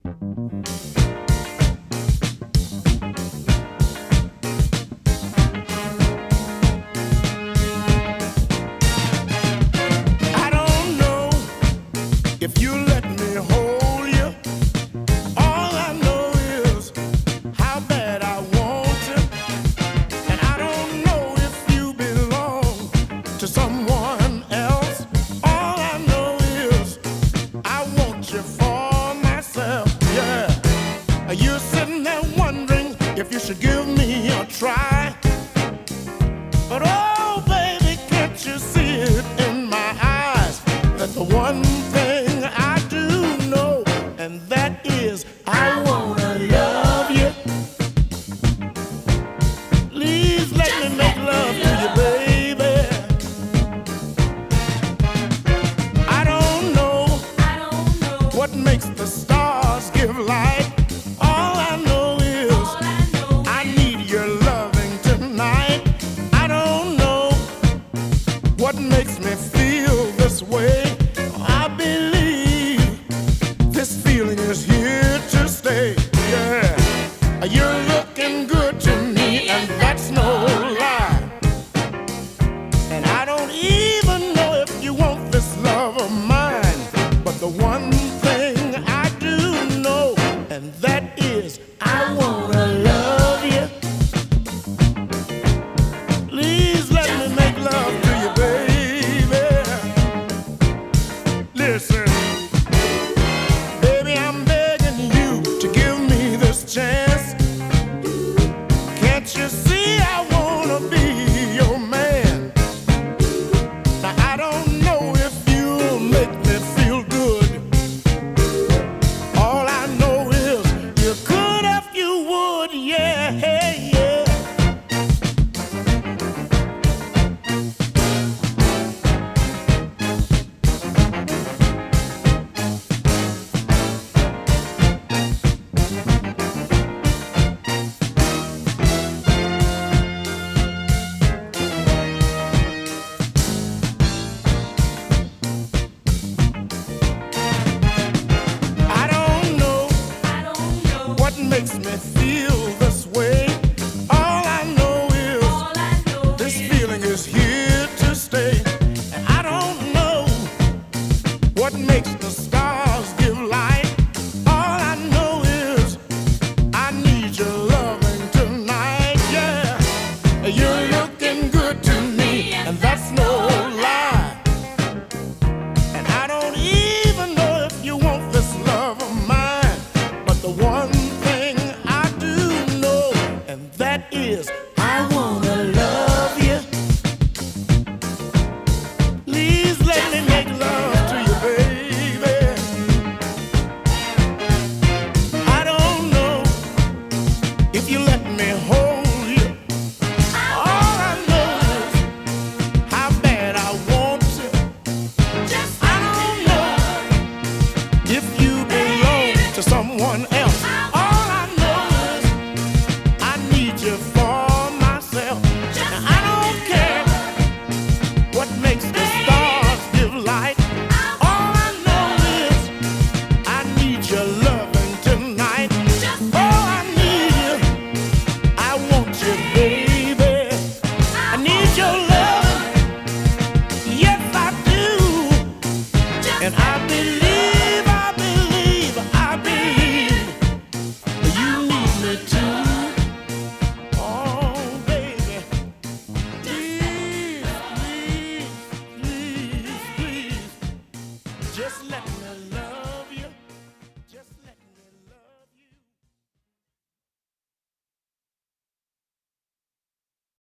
I don't know if you let me hold you. All I know is how bad I want you. And I don't know if you belong to someone else. All I know is I want you for myself. Yeah. You're sitting there wondering if you should give me a try. But oh, baby, can't you see it in my eyes? That the one thing I do know, and that is I wanna love you. Please let me make love to you, baby. I don't know what makes the stars give light. All I know is I need your loving tonight. I don't know what makes me feel this way. I believe this feeling is here to stay. Yeah, you're looking good to me, and that's no lie. And I don't even know if you want this love of mine. But the one thing I do know, and that is I wanna love you. Please let me make love to you, baby. Listen, baby, I'm begging you to give me this chance. Can't you see I wanna be your man? Now I don't know if you'll make me feel good. All I know is you could if you would, yeah, yeah. I don't know what makes me feel this way. All I know is this feeling is here to stay. And I don't know what makes the stars give light. All I know is I need your loving tonight. Yeah, you're looking good to me, and that's no lie. And I don't even know if you want this love of mine. But the one thing I do know, and that is I wanna love you. Please let me make love to you, baby. I don't know if you let me hold you. All I know is how bad I want you. I don't know if you belong to someone else. All I know is I need you for myself. Now I don't care what makes the stars give light. All I know is I need your loving tonight. Oh, I need you. I want you, baby. I need your loving. Yes, I do. And I believe you need me too. Oh, baby, please, please, please, please, just let me